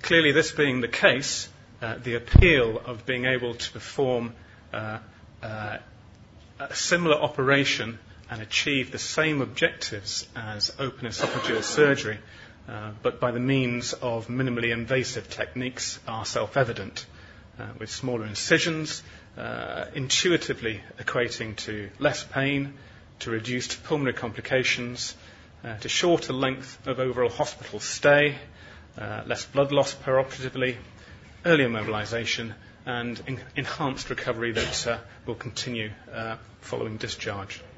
Clearly, this being the case, the appeal of being able to perform a similar operation and achieve the same objectives as open esophageal surgery, but by the means of minimally invasive techniques, are self-evident, with smaller incisions intuitively equating to less pain, to reduced pulmonary complications, to shorter length of overall hospital stay, less blood loss perioperatively, earlier mobilization, and enhanced recovery that will continue following discharge.